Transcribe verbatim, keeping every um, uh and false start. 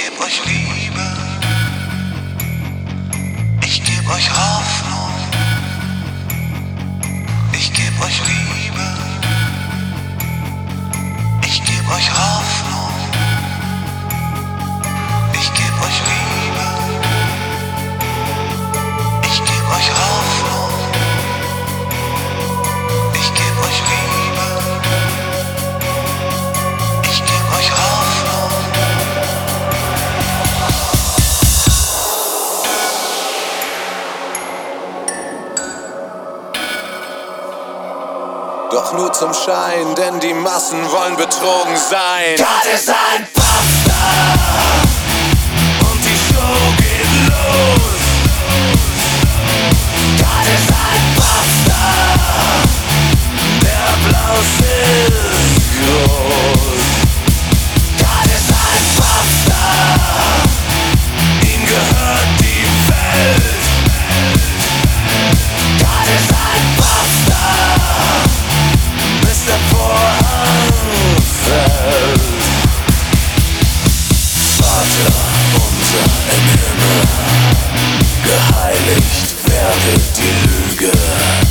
geb euch Liebe, ich geb euch Hoffnung, ich geb euch Liebe, ich geb euch Hoffnung, ich geb euch Liebe, ich geb euch Hoffnung, ich geb euch Liebe, ich geb euch Hoffnung. Doch nur zum Schein, denn die Massen wollen betrogen sein. Gott ist ein Popstar und die Show geht los. Gott ist ein Popstar, der Applaus ist groß. Gott ist ein Popstar, ihm gehört die Welt. Gott ist ein Popstar, bis der Vorhang fällt. Vater unser im Himmel, geheiligt werde die Lüge.